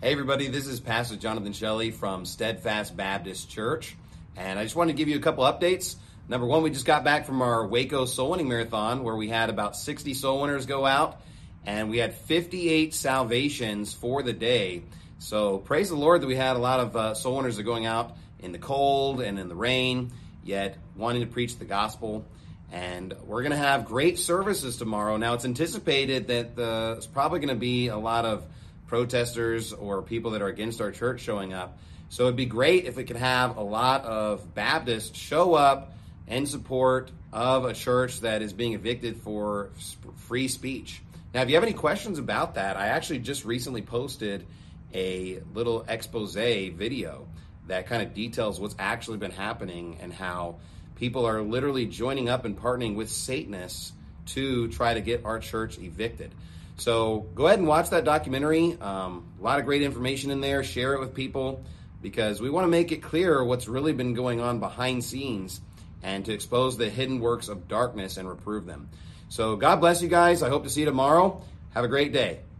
Hey everybody, this is Pastor Jonathan Shelley from Steadfast Baptist Church, and I just wanted to give you a couple updates. Number one, we just got back from our Waco Soul Winning Marathon where we had about 60 soul winners go out, and we had 58 salvations for the day. So praise the Lord that we had a lot of soul winners that are going out in the cold and in the rain, yet wanting to preach the gospel. And we're going to have great services tomorrow. Now, it's anticipated that there's probably going to be a lot of protesters or people that are against our church showing up. So it'd be great if we could have a lot of Baptists show up in support of a church that is being evicted for free speech. Now, if you have any questions about that, I actually just recently posted a little expose video that kind of details what's actually been happening and how people are literally joining up and partnering with Satanists to try to get our church evicted. So go ahead and watch that documentary. A lot of great information in there. Share it with people because we want to make it clear what's really been going on behind scenes and to expose the hidden works of darkness and reprove them. So God bless you guys. I hope to see you tomorrow. Have a great day.